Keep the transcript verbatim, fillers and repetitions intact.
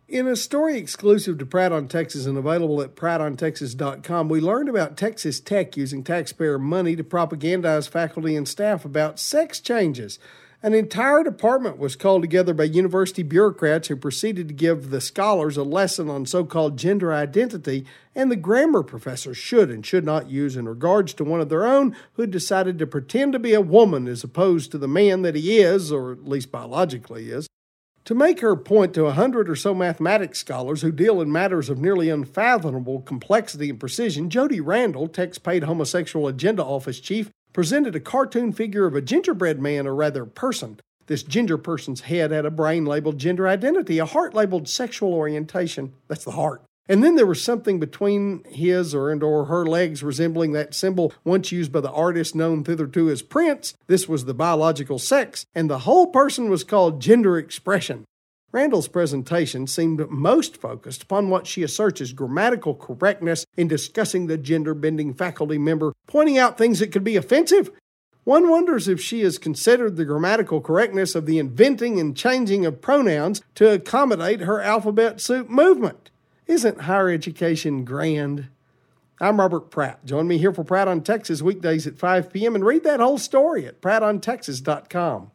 In a story exclusive to Pratt on Texas and available at pratt on texas dot com, we learned about Texas Tech using taxpayer money to propagandize faculty and staff about sex changes. An entire department was called together by university bureaucrats who proceeded to give the scholars a lesson on so-called gender identity and the grammar professors should and should not use in regards to one of their own who decided to pretend to be a woman as opposed to the man that he is, or at least biologically is. To make her point to a hundred or so mathematics scholars who deal in matters of nearly unfathomable complexity and precision, Jody Randall, Tech's paid homosexual agenda office chief, presented a cartoon figure of a gingerbread man, or rather person. This ginger person's head had a brain labeled gender identity, a heart labeled sexual orientation. That's the heart. And then there was something between his or and or her legs resembling that symbol once used by the artist known thitherto as Prince. This was the biological sex, and the whole person was called gender expression. Randall's presentation seemed most focused upon what she asserts is grammatical correctness in discussing the gender-bending faculty member, pointing out things that could be offensive. One wonders if she has considered the grammatical correctness of the inventing and changing of pronouns to accommodate her alphabet soup movement. Isn't higher education grand? I'm Robert Pratt. Join me here for Pratt on Texas weekdays at five p.m. and read that whole story at pratt on texas dot com.